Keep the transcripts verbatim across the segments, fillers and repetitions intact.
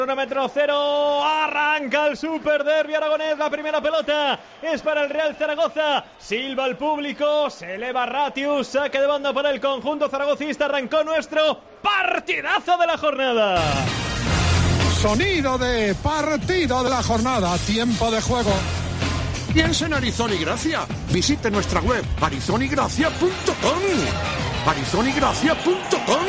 Cronómetro cero, arranca el Super Derby aragonés, la primera pelota es para el Real Zaragoza, silba el público, se eleva Ratius, saque de banda para el conjunto zaragocista, arrancó nuestro partidazo de la jornada. Sonido de partido de la jornada, tiempo de juego. Piensa en Arizona y Gracia, visite nuestra web arizona y gracia punto com, arizona y gracia punto com.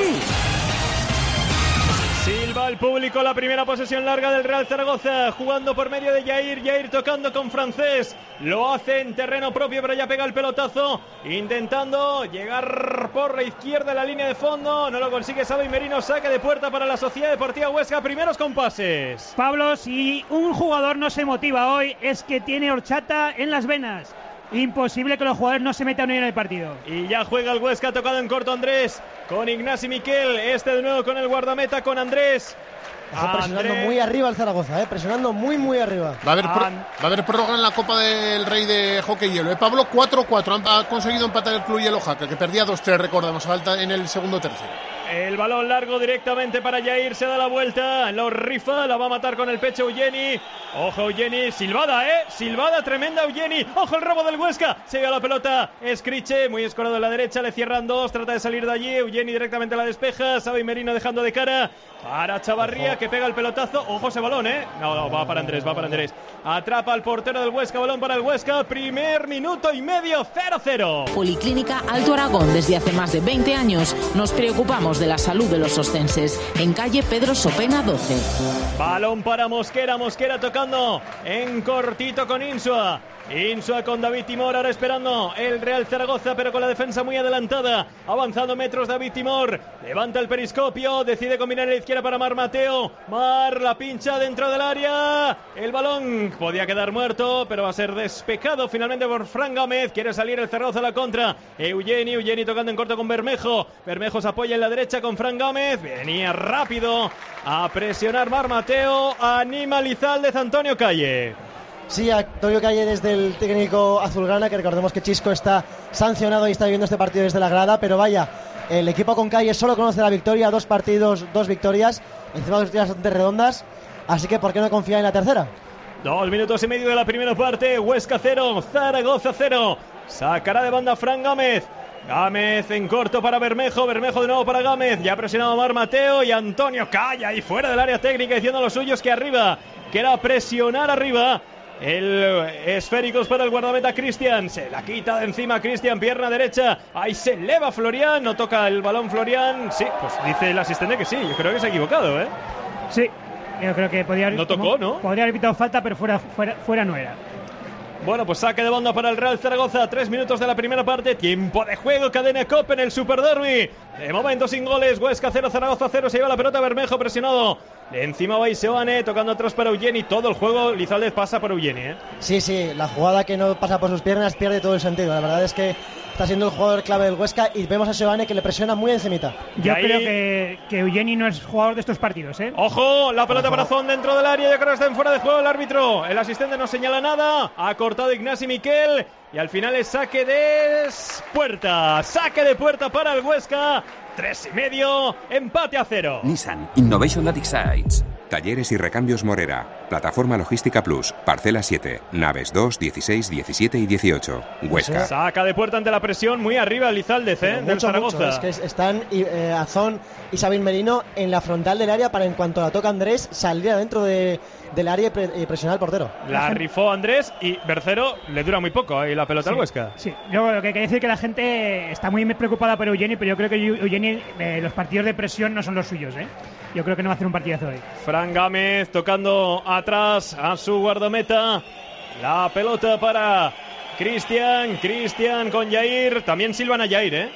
Silva el público, la primera posesión larga del Real Zaragoza, jugando por medio de Yair, Yair tocando con Francés, lo hace en terreno propio, pero ya pega el pelotazo, intentando llegar por la izquierda de la línea de fondo, no lo consigue Xavi Merino, saque de puerta para la Sociedad Deportiva Huesca, primeros compases. Pablo, si un jugador no se motiva hoy, es que tiene horchata en las venas. Imposible que los jugadores no se metan hoy en el partido. Y ya juega el Huesca, tocado en corto Andrés, con Ignasi Miquel, este de nuevo con el guardameta, con Andrés. Está presionando Andrés. Muy arriba el Zaragoza, ¿eh? presionando muy muy arriba. Va a haber, pro, va a haber prórroga en la Copa del Rey de Hockey Hielo. ¿eh? Pablo, cuatro cuatro, ha conseguido empatar el club Hielo Jaca, que perdía dos tres, recordamos, falta en el segundo tercio. El balón largo directamente para Yair, se da la vuelta, lo rifa, la va a matar con el pecho Eugeni. Ojo Eugeni, silbada, eh, silbada tremenda Eugeni. Ojo el robo del Huesca, se lleva la pelota, Escriche, muy escorado a la derecha, le cierran dos, trata de salir de allí, Eugeni directamente a la despeja, Xavi Merino dejando de cara para Chavarría, ojo, que pega el pelotazo, ojo ese balón, eh, no, no, va para Andrés, va para Andrés, atrapa al portero del Huesca, balón para el Huesca, primer minuto y medio, cero cero. Policlínica Alto Aragón, desde hace más de veinte años nos preocupamos de la salud de los ostenses, en calle Pedro Sopena doce. Balón para Mosquera, Mosquera tocando en cortito con Insua. Insua con David Timor, ahora esperando el Real Zaragoza, pero con la defensa muy adelantada, avanzando metros David Timor, levanta el periscopio, decide combinar a la izquierda para Mar Mateo, Mar la pincha dentro del área, el balón podía quedar muerto, pero va a ser despejado finalmente por Fran Gámez, quiere salir el Zaragoza a la contra, Eugeni, Eugeni tocando en corto con Bermejo, Bermejo se apoya en la derecha con Fran Gámez, venía rápido a presionar Mar Mateo, anima Lizaldez, Antonio Calle. Sí, Antonio Calle desde el técnico azulgrana, que recordemos que Chisco está sancionado y está viviendo este partido desde la grada, pero vaya, el equipo con Calle solo conoce la victoria, dos partidos, dos victorias, encima dos victorias bastante redondas, así que ¿por qué no confía en la tercera? Dos minutos y medio de la primera parte, Huesca cero, Zaragoza cero, sacará de banda Fran Gámez, Gámez en corto para Bermejo, Bermejo de nuevo para Gámez, ya ha presionado a Mar Mateo y Antonio Calle ahí fuera del área técnica diciendo a los suyos que arriba, que era presionar arriba. El esféricos para el guardameta Cristian, se la quita de encima Cristian, pierna derecha, ahí se eleva Florian, no toca el balón Florian, sí, pues dice el asistente que sí, yo creo que se ha equivocado, ¿eh? Sí, yo creo que podría haber, no tocó, ¿no? Podría haber pitado falta, pero fuera, fuera, fuera no era. Bueno, pues saque de banda para el Real Zaragoza, tres minutos de la primera parte, tiempo de juego, Cadena Cope en el Super Derby, de momento sin goles, Huesca cero, Zaragoza cero, se lleva la pelota Bermejo presionado, de encima va Iseoane, tocando atrás para Eugeni, todo el juego, Lizaldez pasa por Eugeni, ¿eh? Sí, sí, la jugada que no pasa por sus piernas pierde todo el sentido, la verdad es que está siendo el jugador clave del Huesca y vemos a Iseoane que le presiona muy encimita. Yo ahí... creo que, que Eugeni no es jugador de estos partidos, ¿eh? ¡Ojo! La pelota para Zon dentro del área, yo creo que está en fuera de juego el árbitro, el asistente no señala nada, ha cortado Ignasi Miquel y al final es saque de puerta, saque de puerta para el Huesca, tres y medio, empate a cero. Nissan Innovation that excites. Talleres y recambios Morera. Plataforma Logística Plus. Parcela siete. Naves dos, dieciséis, diecisiete y dieciocho. Huesca. Saca de puerta ante la presión muy arriba Lizaldez, ¿eh? Mucho, del Zaragoza. Mucho. Es que están eh, Azón y Xavi Merino en la frontal del área para en cuanto la toca Andrés salir adentro de, del área y, pre, y presionar al portero. La rifó Andrés y Bercero le dura muy poco ahí la pelota sí, al Huesca. Sí, yo lo que hay que decir es que la gente está muy preocupada por Eugeni, pero yo creo que Eugeni, eh, los partidos de presión no son los suyos, ¿eh? Yo creo que no va a hacer un partidazo hoy. Fran Gámez tocando atrás a su guardameta. La pelota para Cristian. Cristian con Yair. También silban a Yair, ¿eh?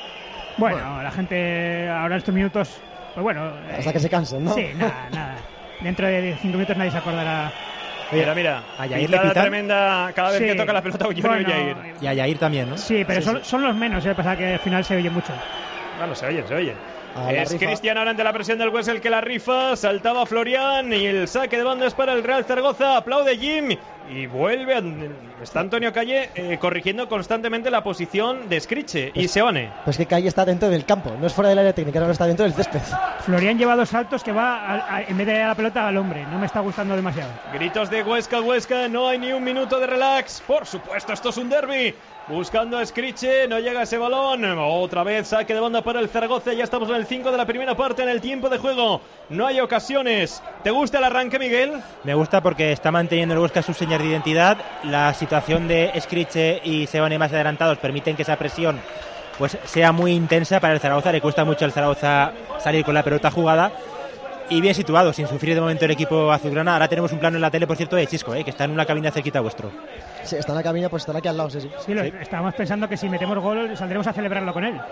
Bueno, bueno, la gente ahora estos minutos, pues bueno. Hasta eh, que se cansen, ¿no? Sí, nada, nada. Dentro de cinco minutos nadie se acordará. Mira, mira, a Yair le pitan tremenda cada vez sí, que toca la pelota Eugeni bueno, Yair. Y a Yair también, ¿no? Sí, pero sí, son, sí. son los menos, ¿eh? Pasa que al final se oye mucho. Bueno, se oyen, se oyen. Es Cristian ahora ante la presión del Huesca el que la rifa, saltaba Florian y el saque de banda es para el Real Zaragoza, aplaude Jim Y vuelve, a, está Antonio Calle eh, corrigiendo constantemente la posición de Scriche pues, y Seoane. Pues que Calle está dentro del campo, no es fuera del área técnica, no está dentro del césped. Florian lleva dos saltos que va, a, a, en vez de a la pelota, al hombre. No me está gustando demasiado. Gritos de Huesca, Huesca, no hay ni un minuto de relax. Por supuesto, esto es un derbi. Buscando a Scriche, no llega ese balón. Otra vez saque de banda para el Zaragoza. Ya estamos en el cinco de la primera parte, en el tiempo de juego. No hay ocasiones. ¿Te gusta el arranque, Miguel? Me gusta porque está manteniendo el Huesca sus señas de identidad. La situación de Scriche y Seoane más adelantados permiten que esa presión pues sea muy intensa para el Zaragoza. Le cuesta mucho al Zaragoza salir con la pelota jugada. Y bien situado, sin sufrir de momento el equipo azulgrana. Ahora tenemos un plano en la tele, por cierto, de Chisco, ¿eh? Que está en una cabina cerquita vuestro. Sí, está en la cabina, pues están aquí al lado, sí, sí. Sí, lo, sí. Estábamos pensando que si metemos gol saldremos a celebrarlo con él. ¿Eh?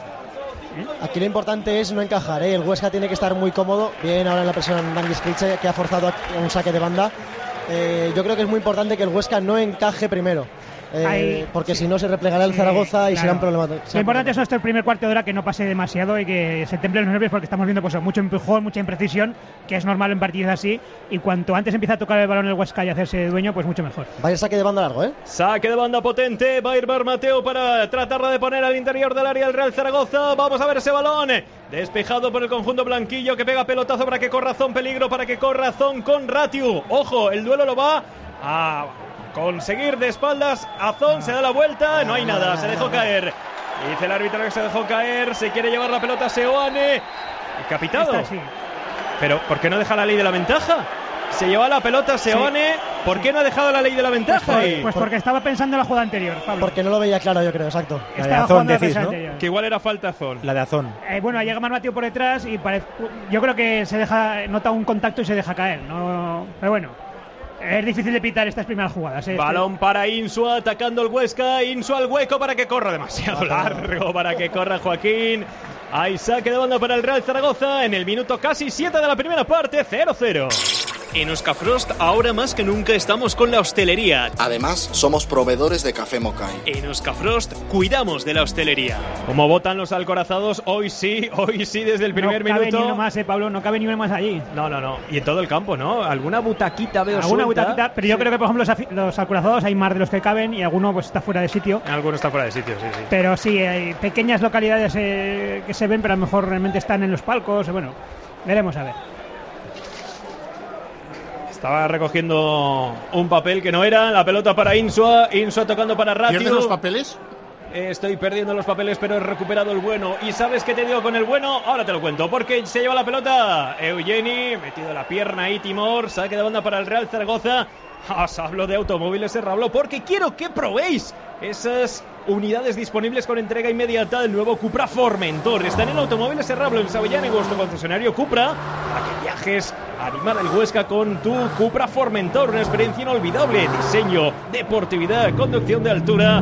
Aquí lo importante es no encajar, ¿eh? El Huesca tiene que estar muy cómodo. Bien ahora en la presión Dani Scriche, que ha forzado un saque de banda. Eh, yo creo que es muy importante que el Huesca no encaje primero. Eh, porque sí. si no se replegará el Zaragoza eh, y claro. será un problema. Será Lo importante es nuestro primer cuarto de hora que no pase demasiado y que se templen los nervios, porque estamos viendo pues mucho empujón, mucha imprecisión, que es normal en partidos así, y cuanto antes empieza a tocar el balón el Huesca y hacerse dueño, pues mucho mejor. Vaya saque de banda largo, ¿eh? Saque de banda potente, va a ir Bar Mateo para tratarla de poner al interior del área el Real Zaragoza. Vamos a ver ese balón, despejado por el conjunto blanquillo, que pega pelotazo para que corra Zon, peligro para que corra Zon con Ratiu. Ojo, el duelo lo va a conseguir de espaldas. Azón se da la vuelta, no hay nada, se dejó caer. Dice el árbitro que se dejó caer, se quiere llevar la pelota a Seoane. Capitado. Está, sí. Pero ¿por qué no deja la ley de la ventaja? Se lleva la pelota a Seoane, sí. ¿Por qué no ha dejado la ley de la ventaja? Pues, pues porque estaba pensando en la jugada anterior, Pablo. Porque no lo veía claro, yo creo, exacto. La de Azón, decís, ¿no? Que igual era falta Azón. La de Azón. Eh, bueno, llega Mateo por detrás y parece, yo creo que se deja, nota un contacto y se deja caer, no, pero bueno. Es difícil de pitar estas primeras jugadas, ¿eh? Balón para Insua, atacando el Huesca. Insua al hueco para que corra, demasiado largo para que corra Joaquín. Hay saque de banda para el Real Zaragoza en el minuto casi siete de la primera parte, cero cero. En Euskafrost, ahora más que nunca estamos con la hostelería. Además, somos proveedores de café Mokai. En Euskafrost, cuidamos de la hostelería. Como votan los alcorazados, hoy sí, hoy sí, desde el primer minuto. No cabe minuto. ni uno más, eh, Pablo, no cabe ni uno más allí. No, no, no. Y en todo el campo, ¿no? Alguna butaquita veo Alguna suelta. butaquita, pero yo sí. creo que, por ejemplo, los, los alcorazados hay más de los que caben y alguno pues está fuera de sitio. Alguno está fuera de sitio, sí, sí. Pero sí, hay pequeñas localidades eh, que se ven, pero a lo mejor realmente están en los palcos. Bueno, veremos a ver. Estaba recogiendo un papel que no era. La pelota para Insua. Insua tocando para Ratiu. ¿Pierden los papeles? Eh, estoy perdiendo los papeles, pero he recuperado el bueno. ¿Y sabes qué te digo con el bueno? Ahora te lo cuento. Porque se lleva la pelota Eugeni. Metido la pierna ahí Timor. Saque de banda para el Real Zaragoza. Os hablo de Automóviles Serrablo porque quiero que probéis esas unidades disponibles con entrega inmediata del nuevo Cupra Formentor. Están en Automóviles Serrablo en Saboyana, en vuestro concesionario Cupra, para que viajes a animar el Huesca con tu Cupra Formentor. Una experiencia inolvidable. Diseño, deportividad, conducción de altura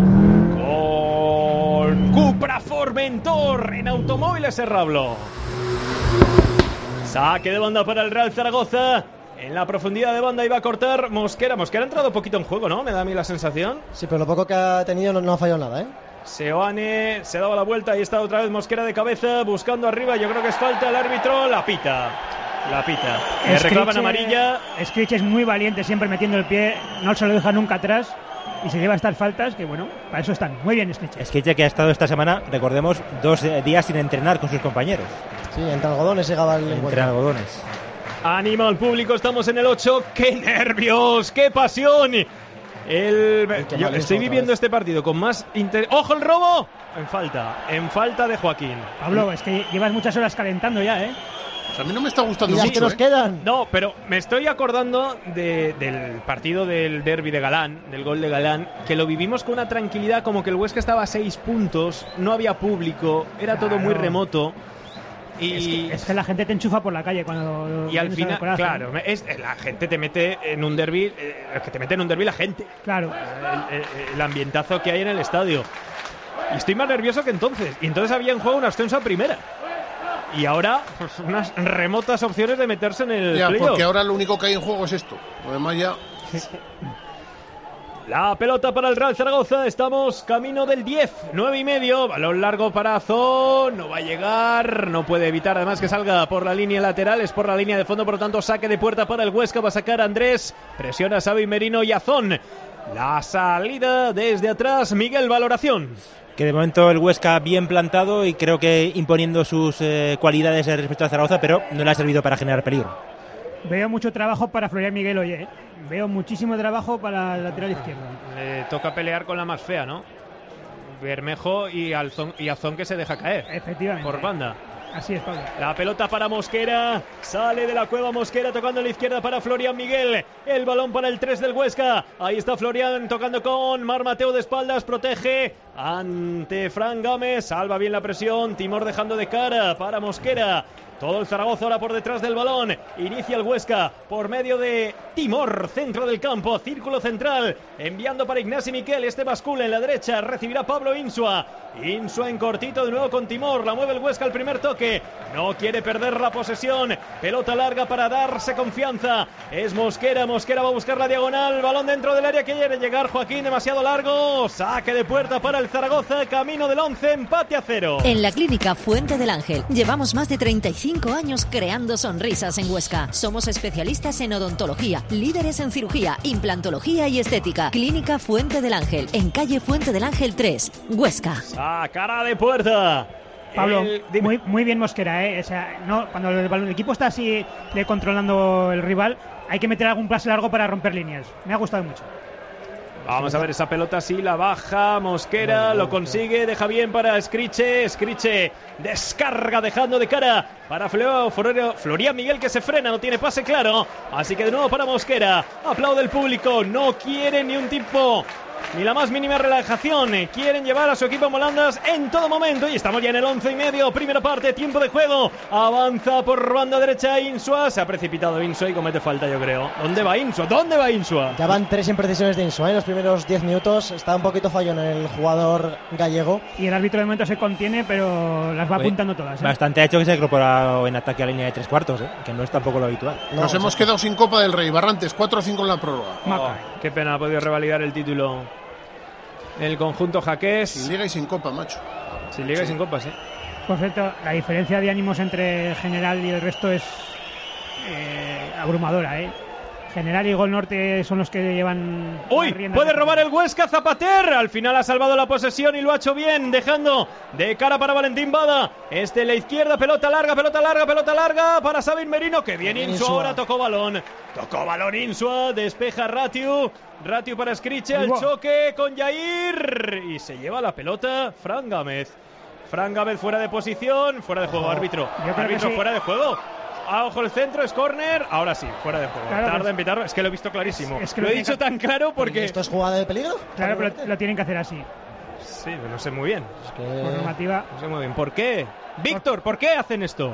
con Cupra Formentor en Automóviles Serrablo. Saque de banda para el Real Zaragoza. En la profundidad de banda iba a cortar Mosquera. Mosquera ha entrado poquito en juego, ¿no? Me da a mí la sensación. Sí, pero lo poco que ha tenido no, no ha fallado nada, ¿eh? Seoane se daba la vuelta y está otra vez Mosquera de cabeza buscando arriba. Yo creo que es falta. El árbitro la pita. La pita. Le reclaman amarilla. Scriche es muy valiente, siempre metiendo el pie. No se lo deja nunca atrás. Y se lleva estas faltas que, bueno, para eso están. Muy bien, Scriche. Scriche que ha estado esta semana, recordemos, dos días sin entrenar con sus compañeros. Sí, entre algodones llegaba el encuentro. Entre algodones. Anima al público, estamos en el ocho. ¡Qué nervios! ¡Qué pasión! El... Yo estoy viviendo este partido con más interés. ¡Ojo el robo! En falta, en falta de Joaquín. Pablo, es que llevas muchas horas calentando ya, ¿eh? Pues a mí no me está gustando mucho, mucho, que nos ¿eh? quedan. No, pero me estoy acordando de, del partido del derbi de Galán, del gol de Galán, que lo vivimos con una tranquilidad, como que el Huesca estaba a seis puntos, no había público, era claro. todo muy remoto. Y es que, es que la gente te enchufa por la calle cuando y al final corazón. Claro, es, la gente te mete en un derbi, eh, que te mete en un derbi la gente, claro, el, el, el ambientazo que hay en el estadio. Y estoy más nervioso que entonces. Y entonces había en juego un ascenso a primera. Y ahora, pues, unas remotas opciones de meterse en el ya, playoff. Porque ahora lo único que hay en juego es esto. Además ya... La pelota para el Real Zaragoza, estamos camino del diez, nueve y medio, balón largo para Azón, no va a llegar, no puede evitar además que salga por la línea lateral, es por la línea de fondo, por lo tanto saque de puerta para el Huesca, va a sacar Andrés, presiona a Xavi Merino y Azón. La salida desde atrás, Miguel, valoración. Que de momento el Huesca bien plantado y creo que imponiendo sus eh, cualidades respecto a Zaragoza, pero no le ha servido para generar peligro. Veo mucho trabajo para Florian Miguel hoy, ¿eh? Veo muchísimo trabajo para el lateral izquierdo. Le toca pelear con la más fea, ¿no? Bermejo y, Alzón, y Azón, que se deja caer. Efectivamente. Por banda. Así es, Pablo. La pelota para Mosquera, sale de la cueva Mosquera tocando a la izquierda para Florian Miguel, el balón para el tres del Huesca, ahí está Florian tocando con Mar Mateo de espaldas, protege ante Fran Gámez, salva bien la presión, Timor dejando de cara para Mosquera. Todo el Zaragoza ahora por detrás del balón. Inicia el Huesca por medio de Timor, centro del campo, círculo central, enviando para Ignasi Miquel. Este bascula en la derecha, recibirá Pablo Insua. Insua en cortito de nuevo con Timor. La mueve el Huesca al primer toque. No quiere perder la posesión. Pelota larga para darse confianza. Es Mosquera. Mosquera va a buscar la diagonal. Balón dentro del área que quiere llegar Joaquín. Demasiado largo. Saque de puerta para el Zaragoza. Camino del once. Empate a cero. En la Clínica Fuente del Ángel llevamos más de treinta y cinco años creando sonrisas en Huesca. Somos especialistas en odontología, líderes en cirugía, implantología y estética. Clínica Fuente del Ángel, en calle Fuente del Ángel tres, Huesca. Ah, cara de puerta. Pablo, el... muy, muy bien Mosquera, ¿eh? O sea, no, cuando el, el equipo está así de controlando el rival, hay que meter algún pase largo para romper líneas. Me ha gustado mucho. Vamos a ver esa pelota, sí, la baja Mosquera, no, no, lo consigue, deja bien para Escriche, Escriche descarga dejando de cara para Florian Miguel, que se frena, no tiene pase claro, así que de nuevo para Mosquera, aplaude el público, no quiere ni un tipo, ni la más mínima relajación, quieren llevar a su equipo a Molandas en todo momento, y estamos ya en el once y medio, primera parte, tiempo de juego, avanza por banda derecha Insua, se ha precipitado Insua y comete falta, yo creo. ¿Dónde va Insua? ¿Dónde va Insua? Ya van tres imprecisiones de Insua en los primeros diez minutos, está un poquito fallón en el jugador gallego. Y el árbitro de momento se contiene, pero las va Oye, apuntando todas, ¿eh? Bastante ha hecho que se ha incorporado en ataque a la línea de tres cuartos, ¿eh? Que no es tampoco lo habitual. No, Nos hemos quedado sin Copa del Rey, Barrantes, cuatro a cinco en la prórroga. Oh, qué pena, ha podido revalidar el título el conjunto jaqués. Sin liga y sin copa, macho. Sin liga sí. y sin copa, sí. Por cierto, la diferencia de ánimos entre General y el resto es eh, abrumadora, ¿eh? General y Gol Norte son los que llevan... ¡Uy! Puede robar el Huesca, Zapater. Al final ha salvado la posesión y lo ha hecho bien, dejando de cara para Valentín Bada. Este en la izquierda, pelota larga, pelota larga, pelota larga para Xavi Merino. Que bien Insua, ahora tocó balón. Tocó balón Insua, despeja Ratiu. Ratiu para Escriche, al choque con Jair. Y se lleva la pelota Fran Gámez. Fran Gámez fuera de posición, fuera de juego, oh, árbitro. Árbitro sí. Fuera de juego. A ojo el centro, es córner, ahora sí, fuera de juego. Claro, Tarda en pitarlo, es que lo he visto clarísimo. Es que lo, lo he dicho que... tan claro porque... ¿Esto es jugada de peligro? Claro, pero lo tienen que hacer así. Sí, pero no sé muy bien. Es que... Por normativa... No sé muy bien. ¿Por qué? Víctor, ¿por qué hacen esto?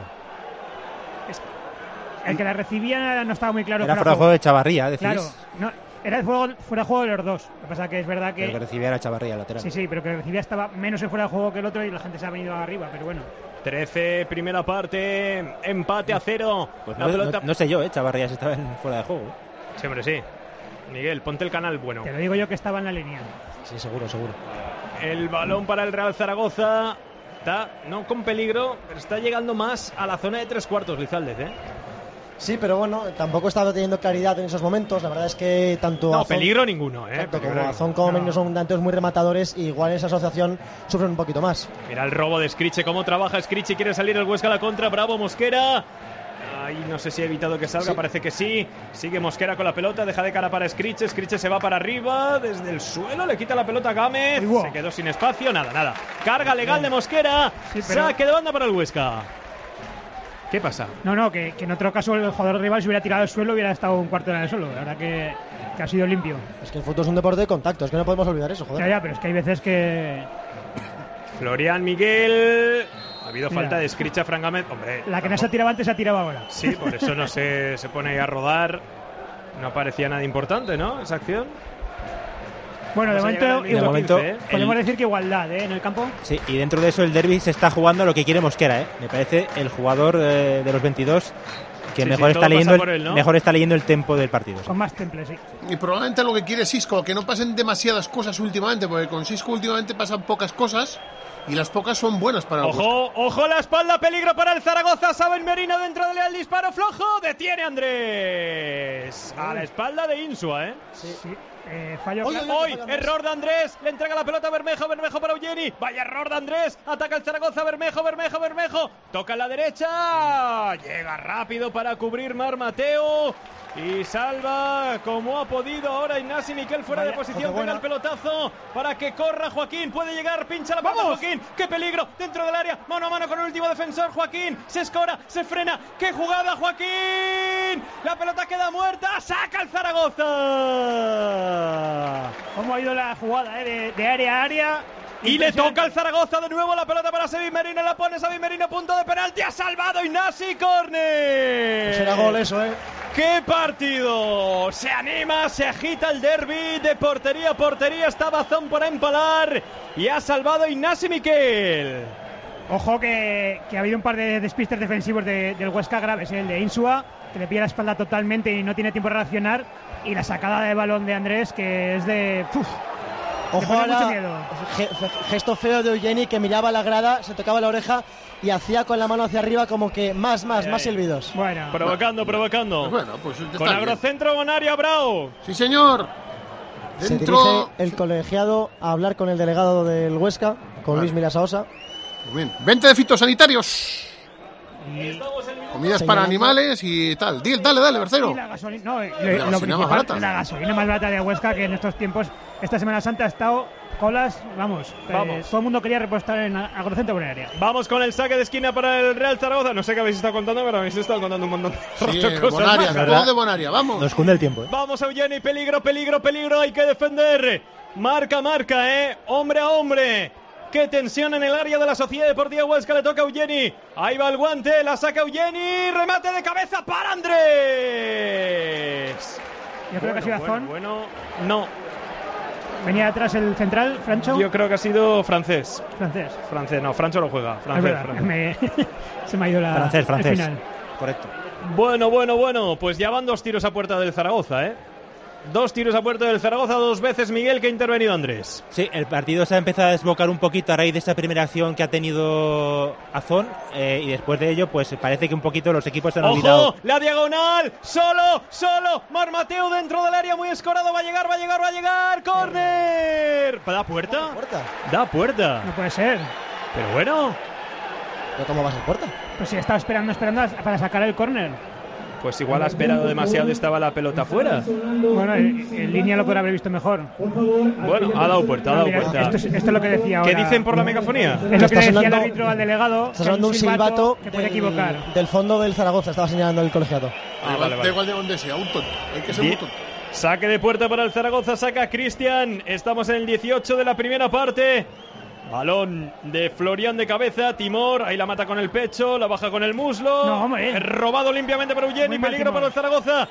Es... El que la recibía no estaba muy claro. Era fuera de juego de Chavarría, decís. Claro, no, era fuera de juego de los dos. Lo que pasa que es verdad que... El que recibía era Chavarría, lateral. Sí, sí, pero que recibía estaba menos en fuera de juego que el otro y la gente se ha venido arriba, pero bueno. trece, primera parte, empate a cero. Pues no, pelota... no, no sé yo, ¿eh? Chavarría estaba en fuera de juego. Sí, hombre, sí. Miguel, ponte el canal bueno. Te lo digo yo que estaba en la línea. Sí, seguro, seguro. El balón para el Real Zaragoza. Está, no con peligro, pero está llegando más a la zona de tres cuartos, Lizaldez, ¿eh? Sí, pero bueno, tampoco estaba teniendo claridad en esos momentos. La verdad es que tanto No, Azón, peligro ninguno, ¿eh? Tanto como Azón como Merino son tantos muy rematadores. Y igual en esa asociación sufren un poquito más. Mira el robo de Scriche, cómo trabaja Scriche. Quiere salir el Huesca a la contra. Bravo Mosquera. Ahí no sé si ha evitado que salga, sí. Parece que sí. Sigue Mosquera con la pelota, deja de cara para Scriche. Scriche se va para arriba, desde el suelo, le quita la pelota a Gámez. Wow. Se quedó sin espacio, nada, nada. Carga legal de Mosquera. Sí, pero... Saque de banda para el Huesca. ¿Qué pasa? No, no, que, que en otro caso el jugador rival se hubiera tirado al suelo, hubiera estado un cuarto en el suelo. La verdad que, que ha sido limpio. Es que el fútbol es un deporte de contacto, es que no podemos olvidar eso, joder. Ya, ya, pero es que hay veces que... Florian Miguel... Ha habido Mira, falta de Scriche a Fran Gámez. Hombre, la que no se ha tirado antes se ha tirado ahora. Sí, por eso no se, se pone ahí a rodar. No parecía nada importante, ¿no? Esa acción. Bueno, de momento, de momento quince, ¿eh? Podemos el... decir que igualdad, ¿eh? En el campo. Sí, y dentro de eso el derbi se está jugando a lo que quiere Mosquera, ¿eh? Me parece el jugador eh, de los veintidós Que Sí, mejor, sí, está todo leyendo pasa el, por él, ¿no? mejor está leyendo el tempo del partido. Con más temple, sí. Y probablemente lo que quiere Xisco, que no pasen demasiadas cosas últimamente, porque con Xisco últimamente pasan pocas cosas y las pocas son buenas para el Huesca. Ojo, ojo a la espalda, peligro para el Zaragoza. Saben Merino dentro del el disparo flojo. Detiene Andrés. A la espalda de Insua, ¿eh? Sí. sí. Eh, fallo Hoy, claro. hoy, error de Andrés. Le entrega la pelota a Bermejo. Bermejo para Eugeni. Vaya error de Andrés. Ataca el Zaragoza. Bermejo, Bermejo, Bermejo. Toca a la derecha. Llega rápido para cubrir Mar Mateo. Y salva como ha podido ahora Ignasi Miquel fuera Vaya, de posición. buena. Pega el pelotazo para que corra Joaquín. Puede llegar, pincha la pelota Joaquín. ¡Qué peligro! Dentro del área. Mano a mano con el último defensor. Joaquín se escora, se frena. ¡Qué jugada, Joaquín! La pelota queda muerta. ¡Saca el Zaragoza! ¿Cómo ha ido la jugada, eh? De, de área a área. Y le toca al Zaragoza de nuevo la pelota para Sebi Merino. La pone Sebi Merino, punto de penalti. Ha salvado Ignasi, córner. Será gol eso, ¿eh? ¡Qué partido! Se anima, se agita el derbi de portería a portería. Está Bazón para empalar y ha salvado Ignasi Miquel. Ojo que, que ha habido un par de despistes defensivos de, del Huesca graves, ¿eh? El de Insua, que le pilla la espalda totalmente y no tiene tiempo de reaccionar, y la sacada de balón de Andrés, que es de... Uf, Ojo ahora, ge gesto feo de Eugeni, que miraba la grada, se tocaba la oreja y hacía con la mano hacia arriba como que más, más, ay, más silbidos. Bueno, provocando, provocando. Pues bueno, pues con Agrocentro Bonaria Bravo. Sí, señor. Dentro... Se dirige el colegiado a hablar con el delegado del Huesca, con vale. Luis Milasaosa. Muy bien. Venta de fitosanitorios. Y comidas para animales y tal. Dale, dale, Bercero. Y la gasolina, no, eh, la, lo gasolina más barata. La gasolina más barata de Huesca, que en estos tiempos, esta Semana Santa ha estado colas, vamos, vamos. Eh, todo el mundo quería repostar en Agrocentro Bonaria. Vamos con el saque de esquina para el Real Zaragoza. No sé qué habéis estado contando, pero habéis estado contando un montón de sí, cosas. Bonaria, todo de Bonaria, vamos. Nos cunde el tiempo, ¿eh? Vamos, Eugeni, peligro, peligro, peligro. Hay que defender. Marca, marca, ¿eh? Hombre a hombre. Qué tensión en el área de la Sociedad Deportiva Huesca. Le toca a Eugeni. Ahí va el guante. La saca Eugeni. Remate de cabeza para Andrés. Yo creo bueno, que ha sido Azón. Bueno, bueno, no. Venía atrás el central, Francho. Yo creo que ha sido francés. Francés. Francés, no, Francho lo juega. Francés, es francés. Me... Se me ha ido la. Francés, francés. El final. Correcto. Bueno, bueno, bueno. Pues ya van dos tiros a puerta del Zaragoza, ¿eh? Dos tiros a puerta del Zaragoza, dos veces Miguel, que ha intervenido Andrés. Sí, el partido se ha empezado a desbocar un poquito a raíz de esa primera acción que ha tenido Azón, eh, y después de ello, pues parece que un poquito los equipos se han ¡ojo! olvidado. La diagonal, solo, solo, Mar Mateo dentro del área, muy escorado, va a llegar, va a llegar, va a llegar, córner. ¿Da puerta? puerta? Da puerta. No puede ser. Pero bueno. ¿Pero cómo va a ser puerta? Pues sí, estaba esperando, esperando para sacar el córner. Pues igual ha esperado demasiado y estaba la pelota fuera. Bueno, en, en línea lo podrá haber visto mejor. Bueno, ha dado puerta, ha dado mira, puerta. Esto es, esto es lo que decía ahora. ¿Qué dicen por la megafonía? Es lo que le decía el árbitro al delegado. Está sonando un silbato que puede equivocar. Del fondo del Zaragoza, estaba señalando el colegiado. Ah, vale, vale. Da igual de donde sea, un tonto. Hay que ser muy tonto. Saque de puerta para el Zaragoza, saca Cristian. Estamos en el dieciocho de la primera parte. Balón de Florian de cabeza, Timor, ahí la mata con el pecho, la baja con el muslo. No, hombre. Robado limpiamente para Eugeni, peligro para el Zaragoza.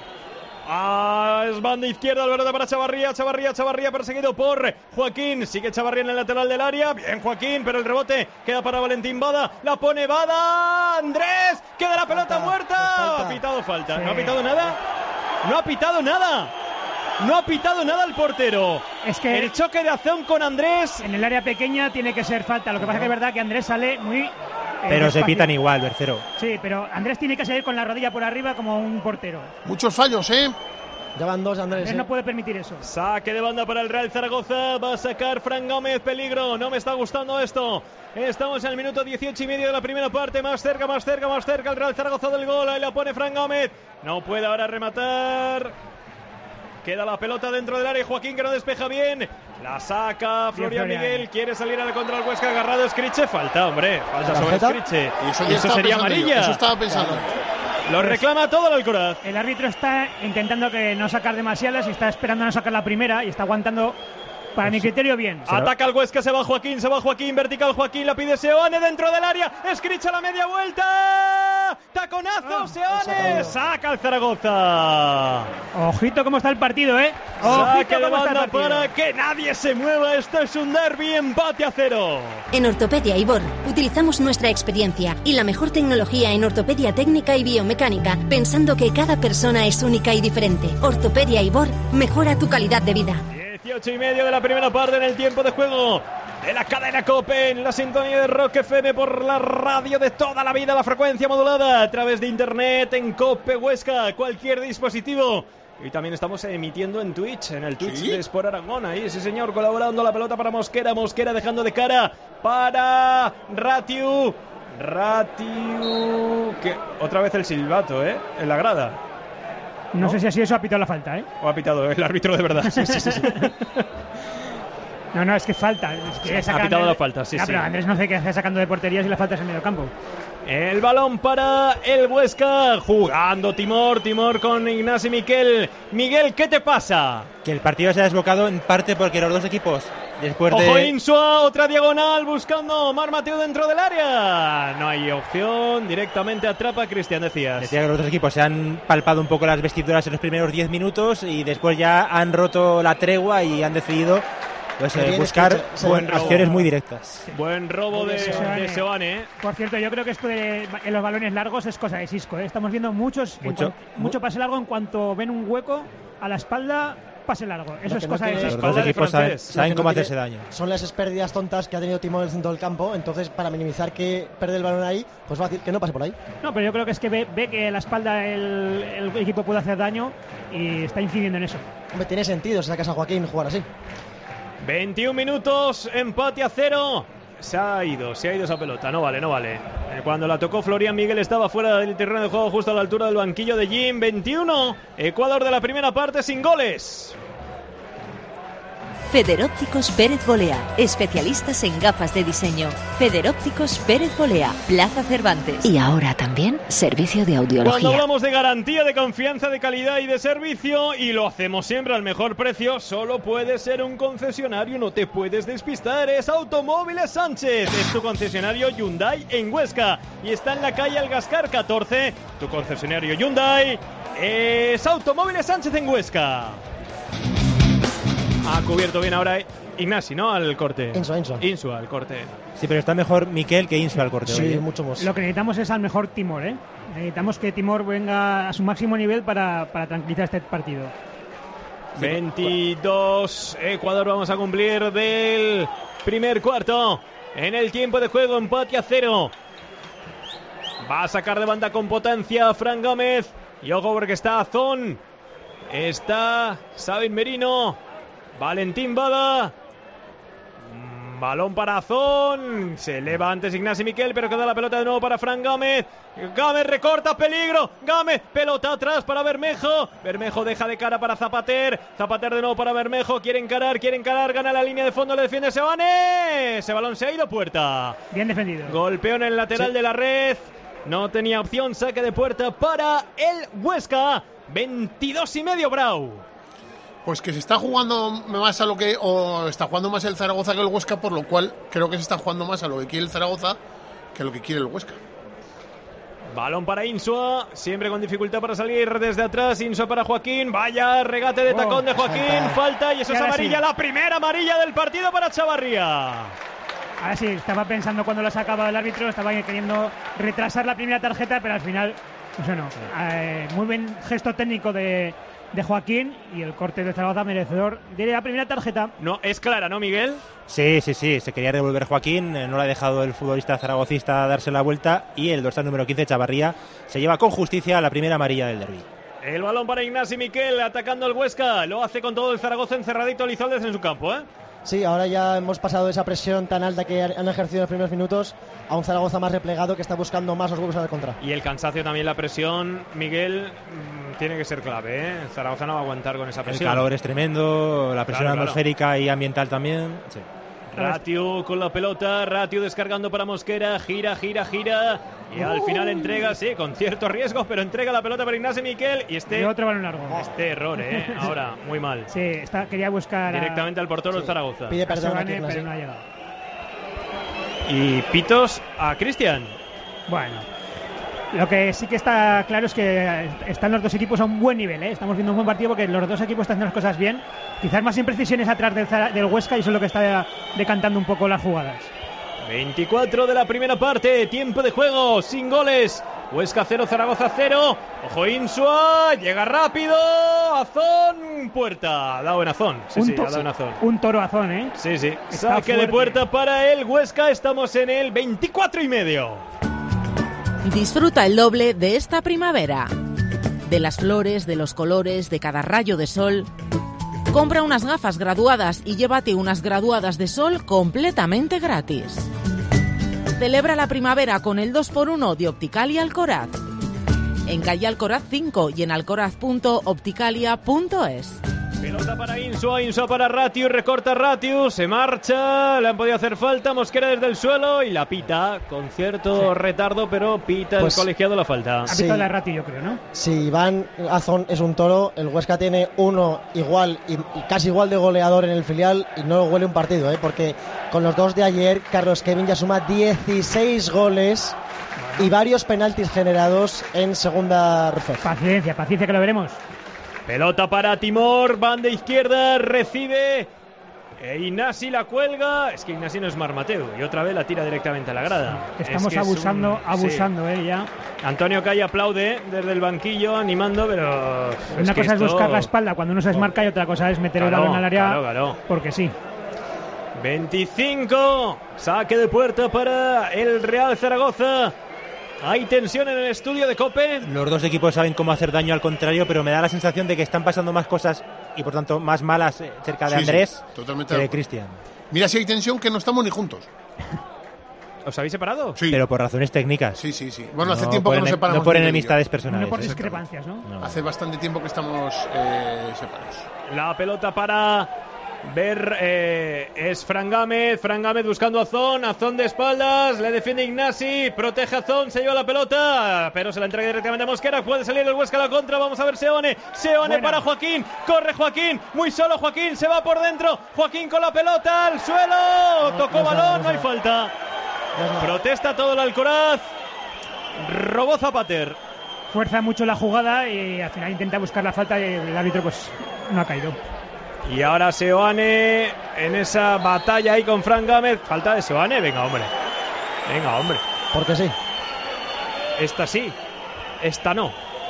Ah, es banda izquierda, el pelota para Chavarría, Chavarría, Chavarría perseguido por Joaquín. Sigue Chavarría en el lateral del área. Bien Joaquín, pero el rebote queda para Valentín Bada. La pone Bada. Andrés, queda la pelota falta, muerta. Falta. Ha pitado falta. Sí. ¿No ha pitado nada? No ha pitado nada. No ha pitado nada el portero. Es que el choque de Azón con Andrés. En el área pequeña tiene que ser falta. Lo que pasa es que es verdad que Andrés sale muy. Eh, pero despacio. Se pitan igual, Bercero. Sí, pero Andrés tiene que salir con la rodilla por arriba como un portero. Muchos fallos, ¿eh? Ya van dos, Andrés. Andrés ¿eh? no puede permitir eso. Saque de banda para el Real Zaragoza. Va a sacar Fran Gómez. Peligro. No me está gustando esto. Estamos en el minuto dieciocho y medio de la primera parte. Más cerca, más cerca, más cerca. El Real Zaragoza del gol. Ahí la pone Fran Gómez. No puede ahora rematar. Queda la pelota dentro del área. Joaquín, que no despeja bien. La saca Florian Miguel. Quiere salir al contra el Huesca. Agarrado Escriche. Falta, hombre. Falta sobre Escriche. Eso, eso sería amarilla. Yo. Eso estaba pensando. Lo reclama todo el Alcoraz. El árbitro está intentando que no sacar demasiadas y está esperando a no sacar la primera y está aguantando. Para mi criterio, bien. Ataca el Huesca, se va Joaquín, se va Joaquín, vertical Joaquín, la pide Seoane dentro del área. Escricha la media vuelta. taconazo, Ah, Seoane, saca el Zaragoza. Ojito cómo está el partido, ¿eh? Saque Ojito de cómo está el banda partido. para que nadie se mueva. Esto es un derbi, empate a cero. En Ortopedia Ibor utilizamos nuestra experiencia y la mejor tecnología en ortopedia técnica y biomecánica, pensando que cada persona es única y diferente. Ortopedia Ibor mejora tu calidad de vida. dieciocho y medio de la primera parte en el tiempo de juego de la cadena COPE, en la sintonía de Rock F M, por la radio de toda la vida, la frecuencia modulada, a través de internet en COPE Huesca, cualquier dispositivo. Y también estamos emitiendo en Twitch, en el Twitch ¿Sí? de Sport Aragón. Ahí ese señor colaborando, la pelota para Mosquera, Mosquera dejando de cara para Ratiu. Ratiu, que otra vez el silbato, ¿eh? En la grada. No, ¿no? sé si así eso ha pitado la falta, ¿eh? O ha pitado el árbitro de verdad. Sí, sí, sí, sí. No, no, es que falta. Es que sí, ha pitado la falta, sí, no, sí. Pero Andrés no sé qué hace sacando de porterías y la falta es en medio campo. El balón para el Huesca, jugando Timor, Timor con Ignasi Miquel. Miguel, ¿qué te pasa? Que el partido se ha desbocado en parte porque los dos equipos, después Ojo, de... Insua, otra diagonal buscando Mar Mateo dentro del área. No hay opción, directamente atrapa a Cristian, decías. Decía que los dos equipos se han palpado un poco las vestiduras en los primeros diez minutos y después ya han roto la tregua y han decidido pues, eh, buscar buen acciones muy directas. Buen robo de, de Seoane, ¿eh? Por cierto, yo creo que esto de en los balones largos es cosa de Sisco, ¿eh? Estamos viendo muchos mucho, cuanto, mucho pase largo en cuanto ven un hueco a la espalda. Pase largo, eso es cosa no de Los Sisco. dos equipos saben, saben cómo no hacerse daño. Son las pérdidas tontas que ha tenido Timor en el centro del campo, entonces para minimizar que pierde el balón ahí, pues va a decir que no pase por ahí. No, pero yo creo que es que ve, ve que la espalda el, el equipo puede hacer daño y está incidiendo en eso. Hombre, tiene sentido si sacas a Joaquín jugar así. veintiún minutos, empate a cero. Se ha ido, se ha ido esa pelota, no vale, no vale. Cuando la tocó Florian Miguel estaba fuera del terreno de juego, justo a la altura del banquillo de Jim. veintiuno, Ecuador de la primera parte sin goles. Federópticos Pérez Bolea, especialistas en gafas de diseño. Federópticos Pérez Bolea, Plaza Cervantes. Y ahora también servicio de audiología. Cuando hablamos de garantía, de confianza, de calidad y de servicio, y lo hacemos siempre al mejor precio, solo puede ser un concesionario, no te puedes despistar. Es Automóviles Sánchez, es tu concesionario Hyundai en Huesca y está en la calle Algascar catorce. Tu concesionario Hyundai es Automóviles Sánchez en Huesca. Ha cubierto bien ahora Ignasi, ¿no? Al corte. Insua, Insua. Insua, al corte. Sí, pero está mejor Miquel que Insua al corte. Sí, oye. mucho más. Lo que necesitamos es al mejor Timor, ¿eh? Necesitamos que Timor venga a su máximo nivel para, para tranquilizar este partido. veintidós, Ecuador vamos a cumplir del primer cuarto. En el tiempo de juego, empate a cero. Va a sacar de banda con potencia Fran Gómez. Y ojo porque está Azón. Está Sabin Merino. Valentín Bada. Balón para Azón. Se eleva antes Ignasi Miquel, pero queda la pelota de nuevo para Fran Gámez. Gámez recorta, peligro. Gámez, pelota atrás para Bermejo. Bermejo deja de cara para Zapater. Zapater de nuevo para Bermejo. Quiere encarar, quiere encarar. Gana la línea de fondo, le defiende Seoane. Ese balón se ha ido puerta. Bien defendido. Golpeo en el lateral sí. de la red. No tenía opción, saque de puerta para el Huesca. veintidós y medio, Brau. Pues que se está jugando más a lo que o está jugando más el Zaragoza que el Huesca, por lo cual creo que se está jugando más a lo que quiere el Zaragoza que a lo que quiere el Huesca. Balón para Insua, siempre con dificultad para salir desde atrás. Insua para Joaquín, vaya regate de tacón oh, de Joaquín, falta, falta y eso es amarilla, sí. La primera amarilla del partido para Chavarría. Ahora sí, estaba pensando cuando lo sacaba el árbitro, estaba queriendo retrasar la primera tarjeta, pero al final, eso no. Eh, muy buen gesto técnico de de Joaquín y el corte de Zaragoza merecedor de la primera tarjeta. No, es clara, ¿no, Miguel? Sí, sí, sí, se quería devolver Joaquín, eh, no le ha dejado el futbolista zaragocista darse la vuelta y el dorsal número quince, Chavarría, se lleva con justicia la primera amarilla del derbi. El balón para Ignasi Miquel, atacando el Huesca, lo hace con todo el Zaragoza encerradito, Lizaldes en su campo, ¿eh? Sí, ahora ya hemos pasado de esa presión tan alta que han ejercido en los primeros minutos a un Zaragoza más replegado que está buscando más los huevos a la contra. Y el cansancio también, la presión, Miguel, mmm, tiene que ser clave, ¿eh? El Zaragoza no va a aguantar con esa presión. El calor es tremendo, la presión claro, atmosférica claro. y ambiental también. Sí. Ratiu con la pelota, Ratiu descargando para Mosquera, gira, gira, gira y uh. al final entrega, sí, con cierto riesgo, pero entrega la pelota para Ignasi Miquel y este y otro balón largo. Este error, eh, ahora muy mal. Sí, está, quería buscar directamente a... al portero sí. del Zaragoza. Pide perdón, Gane, pero no ha llegado. Y pitos a Cristian. Bueno. Lo que sí que está claro es que están los dos equipos a un buen nivel, ¿eh? Estamos viendo un buen partido porque los dos equipos están haciendo las cosas bien. Quizás más imprecisiones atrás del, del Huesca y eso es lo que está decantando un poco las jugadas. veinticuatro de la primera parte, tiempo de juego, sin goles. Huesca cero, Zaragoza cero. Ojo Insua, llega rápido. Azón, puerta. Ha dado en Azón. Sí, un sí, to- ha dado en Azón. Un toro Azón, ¿eh? Sí, sí. Está Saque de fuerte. puerta para el Huesca. Estamos en el veinticuatro y medio. Disfruta el doble de esta primavera. De las flores, de los colores, de cada rayo de sol. Compra unas gafas graduadas y llévate unas graduadas de sol completamente gratis. Celebra la primavera con el dos por uno de Opticalia Alcoraz. En calle Alcoraz cinco y en alcoraz punto opticalia punto es. Pelota para Insua, Insua para Ratius, recorta Ratius, se marcha, le han podido hacer falta, Mosquera desde el suelo y la pita, con cierto Sí. retardo, pero pita Pues- el colegiado la falta. Ha Sí. pitado la Rati, yo creo, ¿no? Si Iván Azón es un toro, el Huesca tiene uno igual y, y casi igual de goleador en el filial y no huele un partido, ¿eh? Porque con los dos de ayer, Carlos Kevin ya suma dieciséis goles y varios penaltis generados en segunda R F. Paciencia, paciencia que lo veremos. Pelota para Timor, banda izquierda, recibe e Ignasi la cuelga. Es que Ignasi no es Marmateu y otra vez la tira directamente a la grada. Estamos Es que es abusando, un- abusando, ¿eh? Ya. sí. Antonio Calle aplaude desde el banquillo animando, pero Una que cosa es esto- buscar la espalda cuando uno se desmarca y otra cosa es meter el Claro, balón al área claro, claro. porque sí. veinticinco, saque de puerta para el Real Zaragoza. Hay tensión en el estudio de COPE. Los dos equipos saben cómo hacer daño al contrario, pero me da la sensación de que están pasando más cosas y por tanto más malas eh, cerca de Sí, sí, Andrés totalmente que de de acuerdo. Cristian. Mira si hay tensión que no estamos ni juntos. ¿Os habéis separado? Sí. Pero por razones técnicas. Sí, sí, sí. Bueno, hace No tiempo por que nos ene- separamos. no por Miguel y yo. enemistades No personales. por ¿eh? discrepancias, ¿no? No. Hace bastante tiempo que estamos eh, separados. La pelota para ver eh, es Fran Gámez. Fran Gámez buscando a Azón. Azón de espaldas. Le defiende Ignasi. Protege a Azón. Se lleva la pelota. Pero se la entrega directamente a Mosquera. Puede salir el Huesca a la contra. Vamos a ver Seone. Seone Buena. para Joaquín. Corre Joaquín. Muy solo Joaquín. Se va por dentro. Joaquín con la pelota al suelo. No, Tocó no es nada, balón. no No hay es falta. No es nada. Protesta todo el Alcoraz. Robó Zapater. Fuerza mucho la jugada y al final intenta buscar la falta y el árbitro pues no ha caído. Y ahora Seoane en esa batalla ahí con Fran Gámez. Falta de Seoane. Venga, hombre. Venga, hombre. Porque sí. Esta sí. Esta no.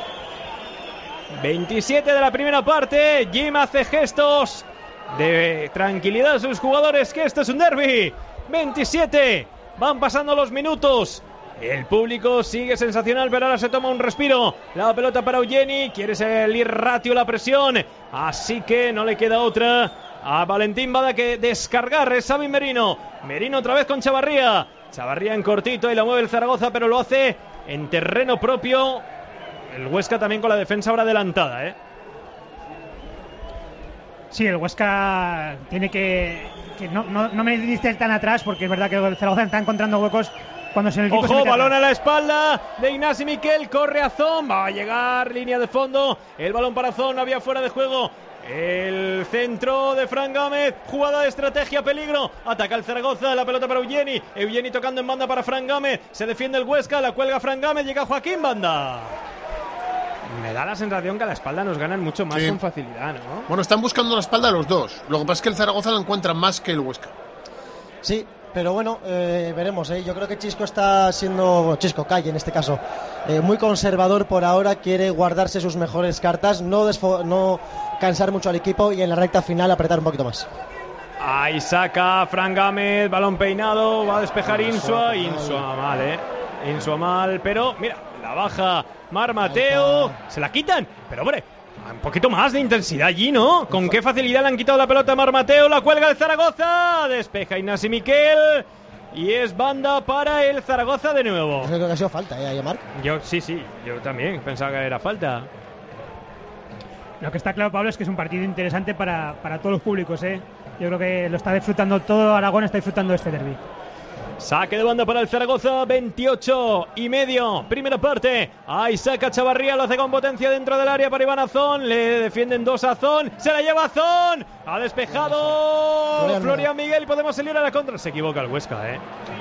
veintisiete de la primera parte. Jim hace gestos de tranquilidad a sus jugadores, que esto es un derbi. veintisiete. Van pasando los minutos. El público sigue sensacional, pero ahora se toma un respiro. La pelota para Eugeni. Quiere salir Ratio la presión. Así que no le queda otra a Valentín Bada que descargar. Es Xavi Merino. Merino otra vez con Chavarría. Chavarría en cortito y la mueve el Zaragoza, pero lo hace en terreno propio. El Huesca también con la defensa ahora adelantada, ¿eh? Sí, el Huesca tiene que, que no, no, no me diste tan atrás porque es verdad que el Zaragoza está encontrando huecos cuando se el equipo se Ojo, mete balón atrás. a la espalda de Ignasi Miquel, corre a Zon, va a llegar, línea de fondo, el balón para Zon, había fuera de juego. El centro de Fran Gámez, jugada de estrategia, peligro, ataca el Zaragoza, la pelota para Eugeni, Eugeni tocando en banda para Fran Gámez, se defiende el Huesca, la cuelga Fran Gámez, llega Joaquín Banda. Me da la sensación que a la espalda nos ganan mucho más Sí. con facilidad, ¿no? Bueno, están buscando la espalda los dos. Lo que pasa es que el Zaragoza lo encuentra más que el Huesca. Sí, pero bueno, eh, veremos. ¿eh? Yo creo que Chisco está siendo, bueno, Chisco Calle en este caso, eh, muy conservador por ahora. Quiere guardarse sus mejores cartas, no, desfo- no cansar mucho al equipo y en la recta final apretar un poquito más. Ahí saca Fran Gámez, balón peinado, va a despejar Insua, Insua mal, eh. Insua mal, pero mira, la baja Mar Mateo, se la quitan, pero hombre, un poquito más de intensidad allí, ¿no? Con qué facilidad le han quitado la pelota a Mar Mateo, la cuelga el Zaragoza, despeja Ignasi Miquel y es banda para el Zaragoza de nuevo. Yo creo que ha sido falta, ¿eh? Ahí a Marc. Yo sí, sí, yo también pensaba que era falta. Lo que está claro, Pablo, es que es un partido interesante para, para todos los públicos, ¿eh? Yo creo que lo está disfrutando todo Aragón, está disfrutando de este derbi. Saque de banda para el Zaragoza, veintiocho y medio, primera parte. Ahí saca Chavarría, lo hace con potencia dentro del área para Iván Azón. Le defienden dos a Azón, se la lleva Azón. Ha despejado Florian Florian Miguel y podemos salir a la contra. Se equivoca el Huesca, ¿eh?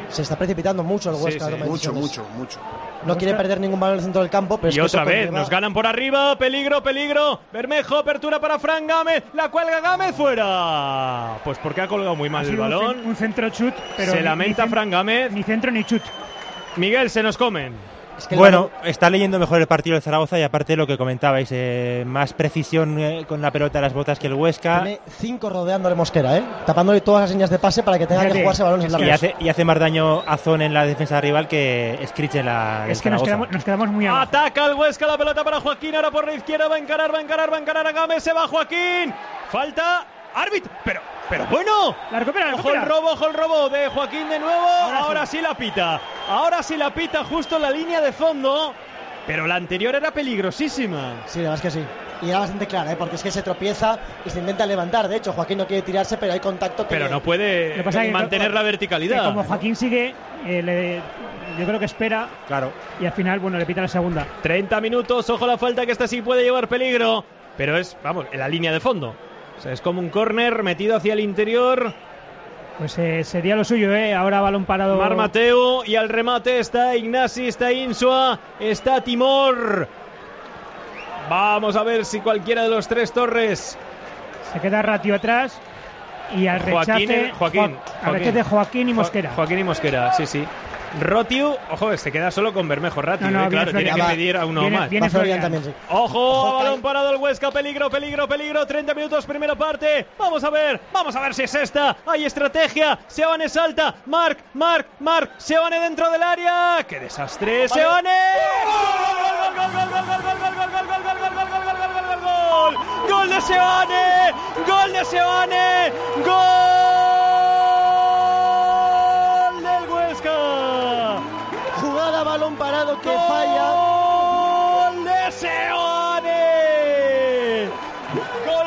Se está precipitando mucho el Huesca. Sí, sí, mucho, mucho, mucho. No quiere perder ningún balón en el centro del campo. Pero y es que otra vez, nos ganan por arriba. Peligro, peligro. Bermejo, apertura para Fran Gámez. La cuelga Gámez, fuera. Pues porque ha colgado muy mal el balón. Un, un centro chut, pero se ni, lamenta ni Fran Gámez. Ni centro ni chut. Miguel, se nos comen. Es que bueno, la... está leyendo mejor el partido de Zaragoza y aparte lo que comentabais, eh, más precisión eh, con la pelota de las botas que el Huesca. Tiene cinco rodeándole Mosquera, ¿eh? Tapándole todas las líneas de pase para que tenga Fíjate, que jugarse balones largos. Y hace, y hace más daño a Zon en la defensa rival que Scrich en la Es que nos quedamos, nos quedamos muy abajo. Ataca el Huesca, la pelota para Joaquín, ahora por la izquierda va a encarar, va a encarar, va a encarar a Gámez, se va Joaquín. Falta, árbitro, pero... Pero bueno, la recupera, la ojo el robo, ojo el robo de Joaquín de nuevo. Ahora, ahora sí. sí la pita. Ahora sí la pita justo en la línea de fondo. Pero la anterior era peligrosísima. Sí, la verdad es que sí. Y era bastante clara, ¿eh? Porque es que se tropieza y se intenta levantar. De hecho, Joaquín no quiere tirarse, pero hay contacto que Pero no puede que mantener que, la verticalidad. Que como Joaquín sigue, eh, le, yo creo que espera. Claro. Y al final, bueno, le pita la segunda. treinta minutos, ojo la falta que esta sí puede llevar peligro. Pero es, vamos, en la línea de fondo. O sea, es como un córner metido hacia el interior. Pues eh, sería lo suyo, ¿eh? Ahora balón parado. Mar Mateu y al remate está Ignasi, está Insua, está Timor. Vamos a ver si cualquiera de los tres Torres. Se queda Ratio atrás y al Joaquín, rechace, Joaquín, al rechace de Joaquín y Mosquera. Jo- Joaquín y Mosquera, sí, sí. Rotiu, ojo, se queda solo con Bermejo. Ratio, no, no, eh, claro, tiene que va, pedir a uno viene, más. Viene Florian también, sí. Ojo, Ojo balón que... parado el Huesca, peligro, peligro, peligro. treinta minutos, primera parte. Vamos a ver, vamos a ver si es esta. Hay estrategia. Seoane salta. Marc, Marc, Marc. Seoane dentro del área. ¡Qué desastre! ¡Seoane! ¡Gol, gol, gol, gol, gol, gol, gol, gol, gol, gol, gol, gol, gol, gol, gol, gol, gol! ¡Gol de Seoane! ¡Gol de Seoane! ¡Gol del Huesca! Jugada balón parado que ¡Gol falla. ¡Gol de Seoane! ¡Gol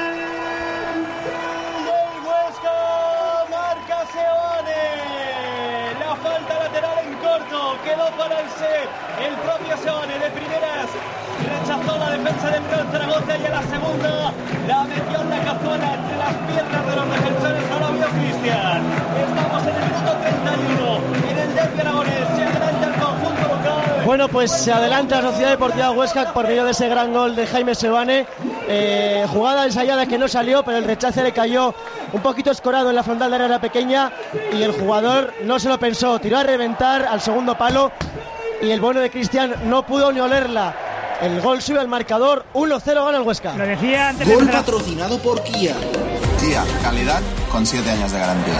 del Huesca! ¡Marca Seoane! La falta lateral en corto. Quedó para el C. El propio Seoane de primeras rechazó la defensa del Real Zaragoza y a la segunda la metió en la cazuela entre las piernas de los defensores. No lo vio Cristian. Estamos en el minuto treinta y uno. En el derbi aragonés se adelanta el conjunto local. Bueno, pues se adelanta la Sociedad Deportiva Huesca por medio de ese gran gol de Jaime Seoane. Eh, jugada ensayada que no salió, pero el rechace le cayó un poquito escorado en la frontal de área pequeña y el jugador no se lo pensó. Tiró a reventar al segundo palo y el bueno de Cristian no pudo ni olerla. El gol sube al marcador, uno cero gana el Huesca. Lo decía antes. Gol de patrocinado por Kia. Kia, calidad con siete años de garantía.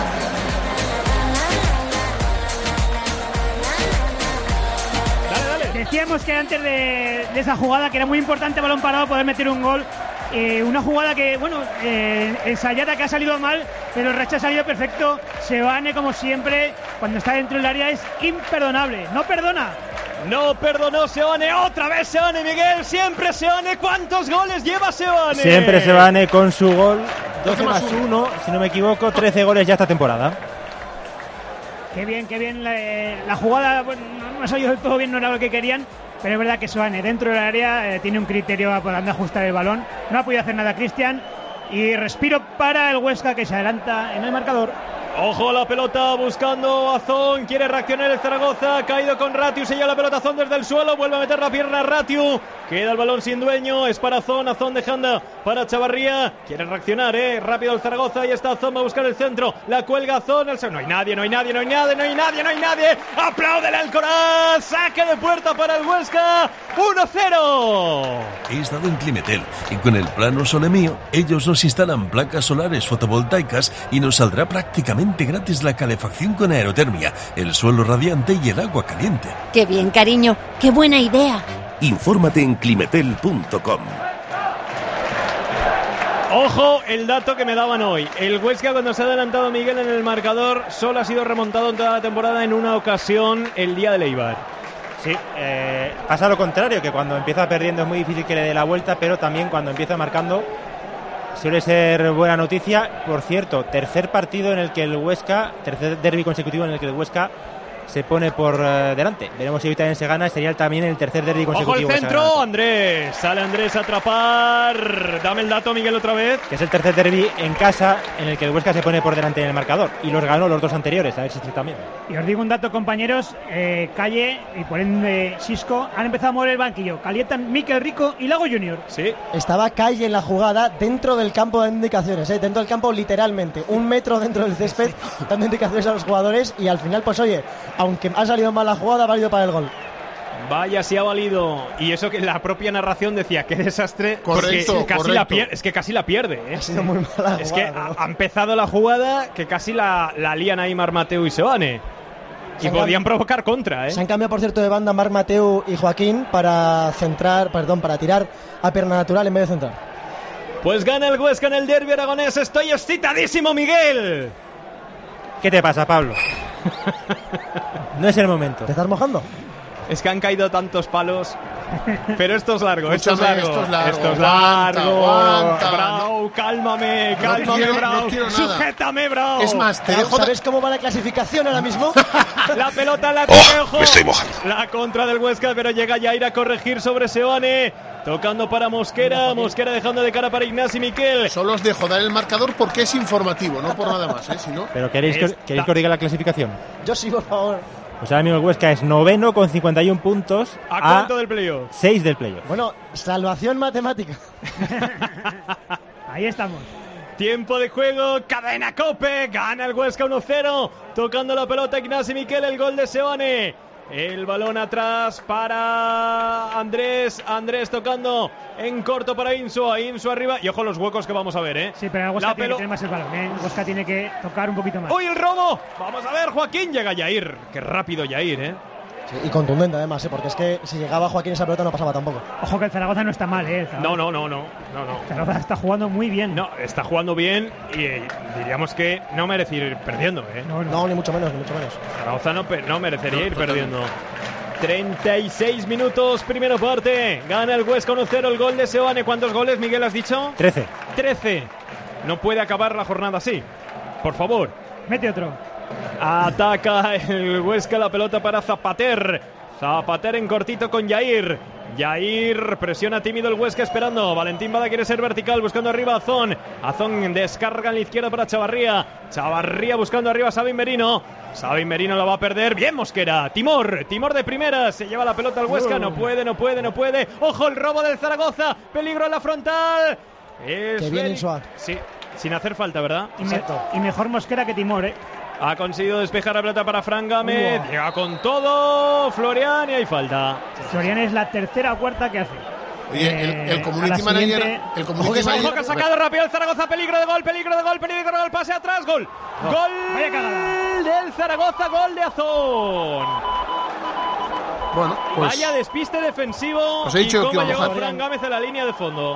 Dale, dale. Decíamos que antes de, de esa jugada, que era muy importante balón parado, poder meter un gol. Eh, una jugada que, bueno, eh, ensayada, que ha salido mal, pero el rechazo ha salido perfecto. Seoane, como siempre, cuando está dentro del área es imperdonable. No perdona. No perdonó Seoane, otra vez Seoane, Miguel, siempre Seoane. ¿Cuántos goles lleva Seoane? Siempre Seoane con su gol, doce más uno, si no me equivoco, trece goles ya esta temporada. Qué bien, qué bien la, la jugada, bueno, no ha salido del todo bien, no era lo que querían, pero es verdad que Seoane dentro del área eh, tiene un criterio para dónde ajustar el balón. No ha podido hacer nada Cristian y respiro para el Huesca, que se adelanta en el marcador. Ojo la pelota buscando a Zon, quiere reaccionar el Zaragoza, ha caído con Ratiu, se lleva la pelota Zon desde el suelo, vuelve a meter la pierna a Ratiu, queda el balón sin dueño, es para Zon, a Zon dejando para Chavarría, quiere reaccionar, eh, rápido el Zaragoza, y está Zon, va a buscar el centro, la cuelga Zon, el... no hay nadie, no hay nadie, no hay nadie, no hay nadie, no hay nadie, aplaude el Alcoraz, saque de puerta para el Huesca, uno cero. He estado en Climetel y con el plano Sole Mío, ellos nos instalan placas solares fotovoltaicas y nos saldrá prácticamente gratis la calefacción con aerotermia, el suelo radiante y el agua caliente. ¡Qué bien, cariño! ¡Qué buena idea! Infórmate en climetel punto com. Ojo el dato que me daban hoy. El Huesca, cuando se ha adelantado Miguel en el marcador, solo ha sido remontado en toda la temporada en una ocasión, el día del Eibar. Sí, eh, pasa lo contrario, que cuando empieza perdiendo es muy difícil que le dé la vuelta, pero también cuando empieza marcando suele ser buena noticia. Por cierto, tercer partido en el que el Huesca, tercer derbi consecutivo en el que el Huesca se pone por uh, delante. Veremos si hoy también se gana. Sería también el tercer derbi consecutivo. ¡Ojo el centro! Andrés. Sale Andrés a atrapar. Dame el dato, Miguel, otra vez. Que es el tercer derbi en casa en el que el Huesca se pone por delante en el marcador. Y los ganó los dos anteriores. A ver si este también. Y os digo un dato, compañeros. Eh, Calle y por ende Xisco han empezado a mover el banquillo. Calientan Mikel Rico y Lago Junior. Sí. Estaba Calle en la jugada dentro del campo de indicaciones, ¿eh? Dentro del campo literalmente. Un metro dentro del césped, dando indicaciones a los jugadores. Y al final, pues oye, aunque ha salido mal la jugada, ha valido para el gol. Vaya, si ha valido. Y eso que la propia narración decía, qué desastre. Correcto, casi correcto. La pier- es que casi la pierde, ¿eh? Ha sido muy mala Es jugada, que ¿no? ha, ha empezado la jugada que casi la, la lían ahí Marc Mateu y Seoane. Y podían provocar contra, ¿eh? Se han cambiado, por cierto, de banda Marc Mateu y Joaquín para centrar, perdón, para tirar a pierna natural en vez de centrar. Pues gana el Huesca en el derbi aragonés. Estoy excitadísimo, Miguel. ¿Qué te pasa, Pablo? No es el momento. ¿Te estás mojando? Es que han caído tantos palos. Pero esto es largo, esto es Escúchame, largo. esto es largo. Esto es Aguanta, largo. aguanta. Bravo, cálmame, cálmame, quiero- Bravo. no quiero nada. Sujétame, Bravo. Es más, te dejo. ¿Sabes cómo va la clasificación ahora mismo? La pelota en la Oh, ojo. me estoy mojando. La contra del Huesca, pero llega Jair a corregir sobre Seoane. Tocando para Mosquera. Mosquera dejando de cara para Ignasi Miquel. Solo os dejo dar el marcador porque es informativo, no por nada más, ¿eh? Si no. ¿Pero queréis que, Esta- queréis que os diga la clasificación? Yo sí, por favor. Pues ahora mismo el Huesca es noveno con cincuenta y un puntos ¿A a cuánto del playoff? seis del playoff. Bueno, salvación matemática. Ahí estamos. Tiempo de juego, cadena Cope, gana el Huesca uno cero, tocando la pelota Ignasi Miquel, el gol de Seoane. El balón atrás para Andrés, Andrés tocando en corto para Insua, Insua arriba, y ojo los huecos que vamos a ver, ¿eh? Sí, pero el Huesca La tiene pelo- que tener más el balón, ¿eh? El Huesca tiene que tocar un poquito más. ¡Uy, el robo! Vamos a ver, Joaquín, llega Jair, qué rápido Jair, ¿eh? Sí, y contundente además, ¿eh? Porque es que si llegaba Joaquín esa pelota no pasaba tampoco. Ojo que el Zaragoza no está mal, ¿eh? El Zaragoza- No, no, no, no, no, no. el Zaragoza está jugando muy bien. No, está jugando bien y eh, diríamos que no merece ir perdiendo, ¿eh? no, no. No, ni mucho menos, ni mucho menos. Zaragoza no, pe- no merecería ir perdiendo. treinta y seis minutos, primera parte. Gana el Huesca uno cero, el gol de Seoane. ¿Cuántos goles, Miguel, has dicho? trece. trece. No puede acabar la jornada así. Por favor. Mete otro. Ataca el Huesca, la pelota para Zapater. Zapater en cortito con Jair. Jair presiona tímido el Huesca esperando. Valentín Bada quiere ser vertical, buscando arriba a Azón. Azón descarga en la izquierda para Chavarría. Chavarría buscando arriba a Sabin Merino. Sabin Merino la va a perder. Bien Mosquera. Timor. Timor de primera. Se lleva la pelota al Huesca. No puede, no puede, no puede. Ojo el robo del Zaragoza. Peligro en la frontal. Es Qué bien Feli- Insua. Sí, sin hacer falta, ¿verdad? Y, me- y mejor Mosquera que Timor, ¿eh? Ha conseguido despejar la pelota para Fran Gámez. Uah. Llega con todo Florian y hay falta. Florian es la tercera o cuarta que hace. Oye, el, Eh, el a community la manager. siguiente- El Ojo community que, ojo que ha manager. sacado rápido el Zaragoza. Peligro de gol, peligro de gol, peligro de gol. Pase atrás, gol. Gol Vaya cagada. del Zaragoza, gol de Azón. Bueno, pues. Vaya despiste defensivo. Os he dicho y que cómo iba a llegó mojar. Fran Gámez a la línea de fondo.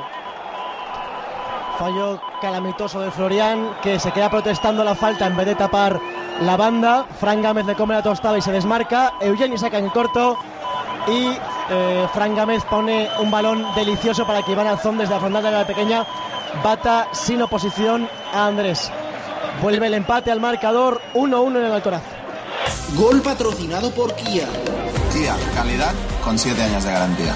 Fallo calamitoso de Florian, que se queda protestando la falta en vez de tapar la banda. Fran Gámez le come la tostada y se desmarca. Eugeni saca en corto. Y eh, Fran Gámez pone un balón delicioso para que Iván Azón desde la frontal de la pequeña bata sin oposición a Andrés. Vuelve el empate al marcador, uno uno en el Alcoraz. Gol patrocinado por Kia. Kia, calidad con siete años de garantía.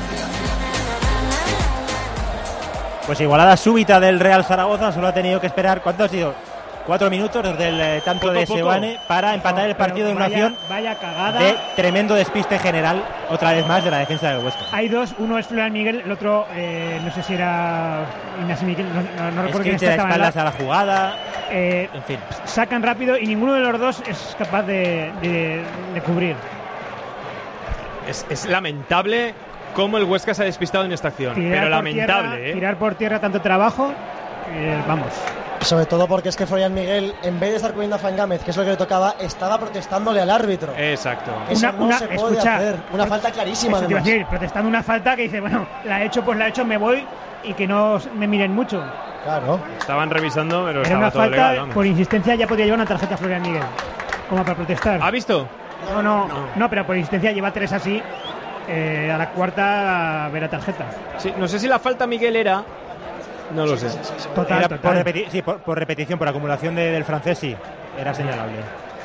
Pues igualada súbita del Real Zaragoza, solo ha tenido que esperar, ¿cuánto ha sido? Cuatro minutos desde el eh, tanto Poco, de poco. Seoane para empatar el Pero partido de una vaya- acción Vaya cagada. de tremendo despiste general, otra vez más, de la defensa del Huesca. Hay dos, uno es Florian Miguel, el otro eh, no sé si era Ignasi Miquel, no, no, no recuerdo quién Escriche de estaba en espaldas la- a la jugada, eh, en fin. sacan rápido y ninguno de los dos es capaz de, de- de cubrir. Es, es lamentable cómo el Huesca se ha despistado en esta acción. Tirar pero por lamentable, tierra, ¿eh? Tirar por tierra tanto trabajo, eh, vamos. Sobre todo porque es que Florian Miguel, en vez de estar cubriendo a Fran Gámez, que es lo que le tocaba, estaba protestándole al árbitro. Exacto. Eso Una- no una- se puede escucha, hacer. Una falta clarísima, Eso te iba a además. decir, protestando una falta que dice, bueno, la he hecho, pues la he hecho, me voy y que no me miren mucho. Claro. Estaban revisando, pero Era estaba una todo falta, legal, vamos. por insistencia ya podía llevar una tarjeta a Florian Miguel, como para protestar. ¿Ha visto? No, no, no, pero por insistencia lleva tres así, eh, a la cuarta a ver a tarjeta. Sí, no sé si la falta Miguel era. No lo sé. Total, Era total. por, repeti- sí, por, por repetición, por acumulación de- del francés, sí, era señalable.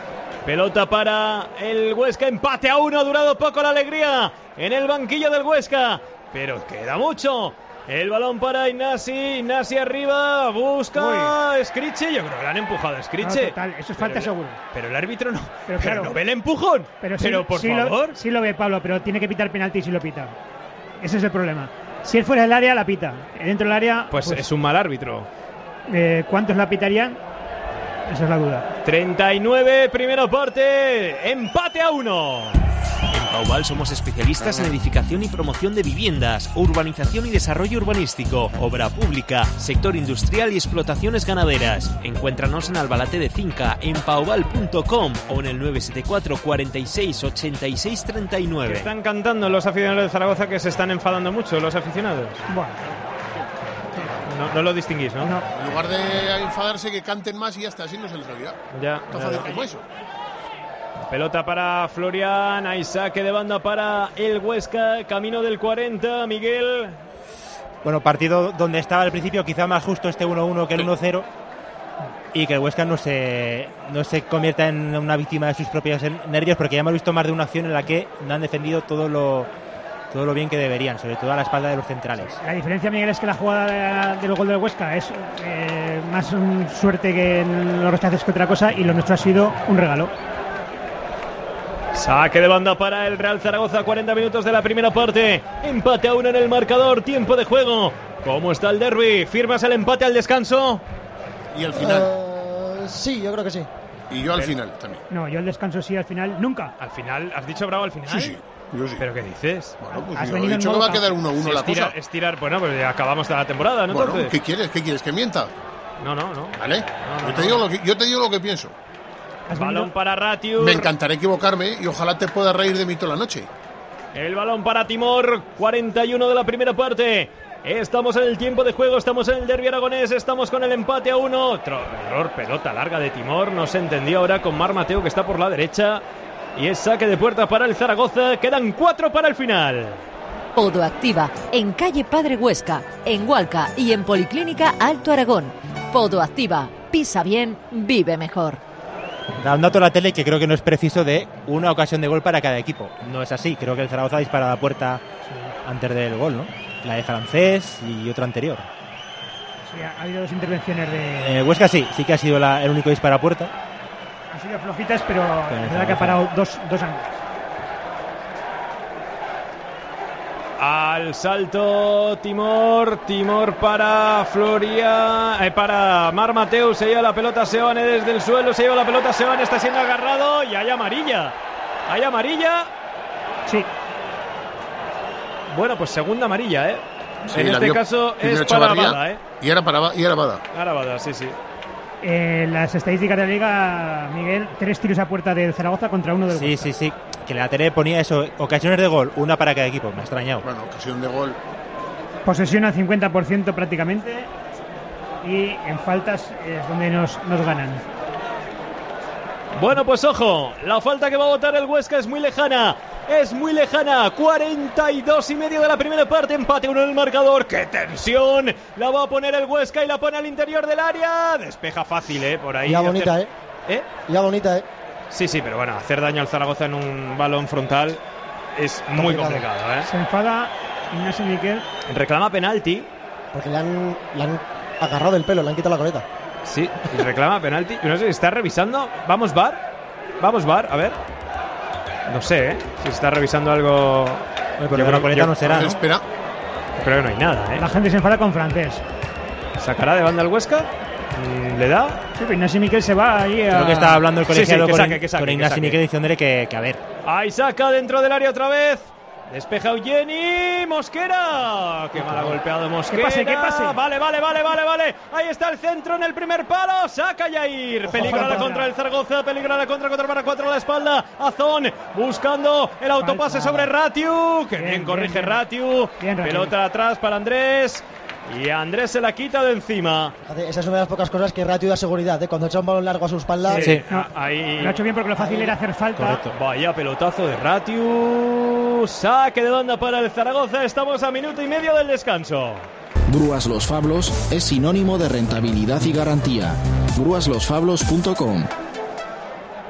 Pelota para el Huesca, empate a uno, ha durado poco la alegría en el banquillo del Huesca, pero queda mucho. El balón para Ignasi, Ignasi arriba, busca a Scriche, yo creo que le han empujado a Scriche. No, total, eso es falta pero seguro. Pero el árbitro no, pero, pero claro, no ve el empujón, pero, sí, pero por sí favor. Lo, sí lo ve Pablo, pero tiene que pitar penalti si lo pita. Ese es el problema. Si él fuera del área, la pita. Dentro del área... Pues, pues es un mal árbitro. Eh, ¿Cuántos la pitarían? Esa es la duda. treinta y nueve, primera parte, empate a uno. En Pauval somos especialistas en edificación y promoción de viviendas, urbanización y desarrollo urbanístico, obra pública, sector industrial y explotaciones ganaderas. Encuéntranos en Albalate de Finca, en pauval punto com o en el nueve siete cuatro, cuarenta y seis, ochenta y seis, treinta y nueve. Están cantando los aficionados de Zaragoza, que se están enfadando mucho los aficionados. Bueno. No, no lo distinguís, ¿no? No. En lugar de enfadarse, que canten más y ya está, así no se les olvida. Ya. Tan fácil como eso. Pelota para Florian, hay saque de banda para el Huesca, camino del cuarenta, Miguel. Bueno, partido donde estaba al principio quizá más justo este uno uno que el uno cero y que el Huesca no se, no se convierta en una víctima de sus propios nervios, porque ya hemos visto más de una acción en la que no han defendido todo lo, todo lo bien que deberían, sobre todo a la espalda de los centrales. La diferencia, Miguel, es que la jugada del gol del Huesca es eh, más um, suerte que en los rechaces que otra cosa, y lo nuestro ha sido un regalo. Saque de banda para el Real Zaragoza, cuarenta minutos de la primera parte. Empate a uno en el marcador, tiempo de juego. ¿Cómo está el derbi? ¿Firmas el empate al descanso? Y al final. Uh, sí, yo creo que sí. Y yo al Pero, final también. No, yo al descanso sí, al final nunca. ¿Al final? ¿Has dicho bravo al final? Sí, sí. Yo sí. ¿Pero qué dices? Bueno, pues Has yo he venido dicho en que va a modo quedar uno a uno la Estira, cosa. Estirar, bueno, pues ya acabamos la temporada, ¿no? Bueno, Entonces. ¿qué quieres? ¿Qué quieres? ¿Que mienta? No, no, no. ¿Vale? No, no, yo, te no. digo lo que, yo te digo lo que pienso. Balón para Ratiur. Me encantará equivocarme y ojalá te pueda reír de mí toda la noche. El balón para Timor, cuarenta y uno de la primera parte. Estamos en el tiempo de juego, estamos en el derbi aragonés, estamos con el empate a uno. Otro error, pelota larga de Timor, no se entendía ahora con Mar Mateo, que está por la derecha. Y es saque de puerta para el Zaragoza, quedan cuatro para el final. Podoactiva, en calle Padre Huesca, en Hualca y en Policlínica Alto Aragón. Podoactiva, pisa bien, vive mejor. Da un dato a la tele que creo que no es preciso, de una ocasión de gol para cada equipo. No es así, creo que el Zaragoza dispara a la puerta antes del gol, ¿no? La de Francés y otra anterior. Sí, ha habido dos intervenciones de... En el Huesca sí, sí que ha sido la, el único disparo a puerta. Han sido flojitas, pero Pero es verdad que ha parado dos, dos años. Al salto Timor, Timor para Floria, eh, para Mar Mateu, se lleva la pelota Seoane desde el suelo, se lleva la pelota Seoane, está siendo agarrado y hay amarilla. Hay amarilla. Sí. Bueno, pues segunda amarilla, ¿eh? Sí, en la este vio caso es primero para Chavarría, Bada, ¿eh? Y era para y era Bada. Para Bada, sí, sí. Eh, las estadísticas de la Liga, Miguel, tres tiros a puerta del Zaragoza contra uno del Sí, Huesca. sí, sí. Que la tele ponía eso, ocasiones de gol, una para cada equipo. Me ha extrañado. Bueno, ocasión de gol. Posesión al cincuenta por ciento prácticamente, y en faltas es donde nos, nos ganan. Bueno, pues ojo, la falta que va a votar el Huesca es muy lejana. Es muy lejana, cuarenta y dos y medio de la primera parte, empate uno en el marcador. ¡Qué tensión! La va a poner el Huesca y la pone al interior del área. Despeja fácil, ¿eh? Por ahí. Ya bonita, ¿eh? ¿Eh? Ya bonita, ¿eh? Sí, sí, pero bueno, hacer daño al Zaragoza en un balón frontal es muy Complicado. complicado, ¿eh? Se enfada Ignacio Miquel. Reclama penalti. Porque le han, le han agarrado del pelo, le han quitado la coleta. Sí, y reclama penalti. No sé si está revisando. Vamos, V A R. Vamos, V A R, a ver. No sé, ¿eh? Si está revisando algo. Oye, pero de la coleta no será, ¿no? Espera. Creo que no hay nada, ¿eh? La gente se enfada con Francés. ¿Sacará de banda el Huesca? ¿Le da? Sí, pero Ignacio Miquel se va ahí a... Creo que estaba hablando el colegiado Sí, sí, que con, saque, que saque, con que Ignacio saque. Miquel, diciéndole que, que a ver. Ahí saca dentro del área otra vez. Despeja Eugeni. Mosquera. Qué mal ha golpeado Mosquera. Que pase, que pase. Vale, vale, vale, vale, vale. Ahí está el centro en el primer palo. Saca Yair. Peligra la falta. contra del Zaragoza. Peligra la contra contra para cuatro a la espalda. Azón buscando el autopase Falta. sobre Ratiu. Que bien, Bien, corrige bien, bien. Ratiu. Bien, Ratiu. Pelota atrás para Andrés. Y Andrés se la quita de encima. Fíjate, esa es una de las pocas cosas que Ratio da seguridad, ¿eh? Cuando echa un balón largo a su espalda. Sí. Ah, ahí. Lo ha hecho bien porque lo fácil era hacer falta. Correcto. Vaya pelotazo de Ratiu. Saque de banda para el Zaragoza. Estamos a minuto y medio del descanso. Grúas Los Fablos es sinónimo de rentabilidad y garantía. grúas los fablos punto com.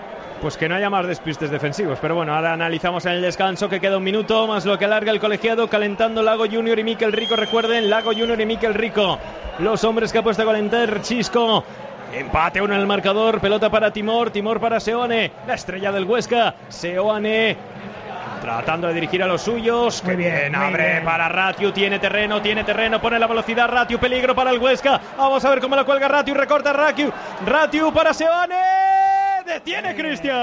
pues que no haya más despistes defensivos. Pero bueno, ahora analizamos en el descanso, que queda un minuto más lo que alarga el colegiado, calentando Lago Junior y Miquel Rico. Recuerden, Lago Junior y Miquel Rico, los hombres que ha puesto a calentar Chisco. Empate uno en el marcador, pelota para Timor, Timor para Seoane, la estrella del Huesca. Seoane tratando de dirigir a los suyos. Muy bien, bien abre bien. Para Ratiu, tiene terreno, tiene terreno, pone la velocidad Ratiu, peligro para el Huesca. Vamos a ver cómo la cuelga Ratiu, recorta Ratiu. Ratiu para Seoane, detiene Cristian.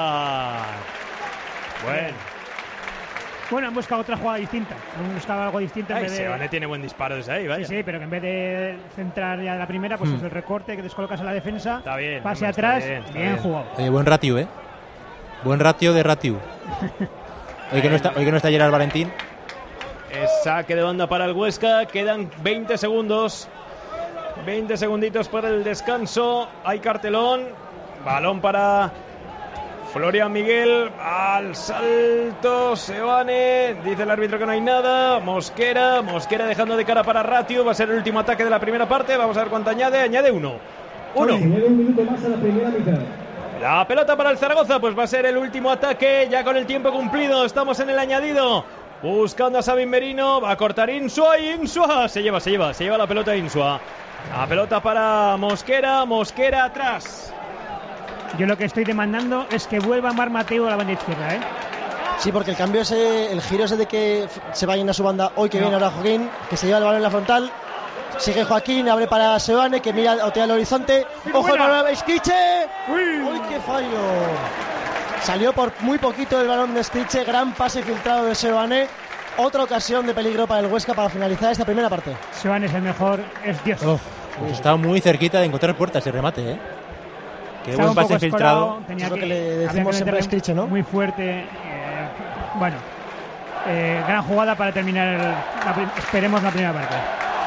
Bueno. Bueno, han buscado otra jugada distinta. Han buscado algo distinto. Ay, en vez de... Seoane tiene buen disparo desde ahí, vaya. Sí, sí, pero que en vez de centrar ya la primera, pues hmm. es el recorte, que descolocas a la defensa. Está bien. Pase no, atrás, está bien, está bien, bien jugado. Eh, buen ratio, ¿eh? Buen ratio de Ratiu. Hoy que no está, hoy que no está Gerard Valentín. Es saque de banda para el Huesca. Quedan veinte segundos. veinte segunditos para el descanso. Hay cartelón. Balón para Florian Miguel. Al salto Seoane. Dice el árbitro que no hay nada. Mosquera. Mosquera dejando de cara para Ratiu. Va a ser el último ataque de la primera parte. Vamos a ver cuánto añade. Añade uno. Uno. Añade un minuto más a la primera mitad. La pelota para el Zaragoza, pues va a ser el último ataque, ya con el tiempo cumplido, estamos en el añadido, buscando a Sabin Merino, va a cortar Insua, y Insua, se lleva, se lleva, se lleva la pelota Insua, la pelota para Mosquera, Mosquera atrás. Yo lo que estoy demandando es que vuelva Marc Mateu a la banda izquierda, ¿eh? Sí, porque el cambio ese, el giro ese de que se vayan a su banda hoy que no. viene ahora Joaquín, que se lleva el balón en la frontal. Sigue Joaquín, abre para Seoane, que mira, otea el horizonte. ¡Ojo, el balón de Escriche! ¡Uy, qué fallo! Salió por muy poquito el balón de Escriche. Gran pase filtrado de Seoane. Otra ocasión de peligro para el Huesca para finalizar esta primera parte. Seoane es el mejor, es Dios. Oh, pues está muy cerquita de encontrar puertas ese remate, ¿eh? Qué buen pase filtrado. Es lo que, que le decimos siempre a Escriche, ¿no? Muy fuerte. Eh, bueno, eh, gran jugada para terminar, el, la, esperemos, la primera parte.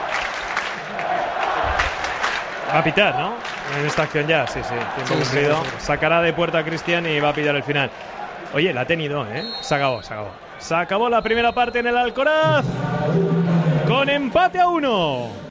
Va a pitar, ¿no? En esta acción ya, sí, sí, tiempo sí, cumplido. Sí, sí. Sacará de puerta a Cristian y va a pitar el final. Oye, la ha tenido, ¿eh? Se acabó, se acabó. Se acabó la primera parte en el Alcoraz con empate a uno.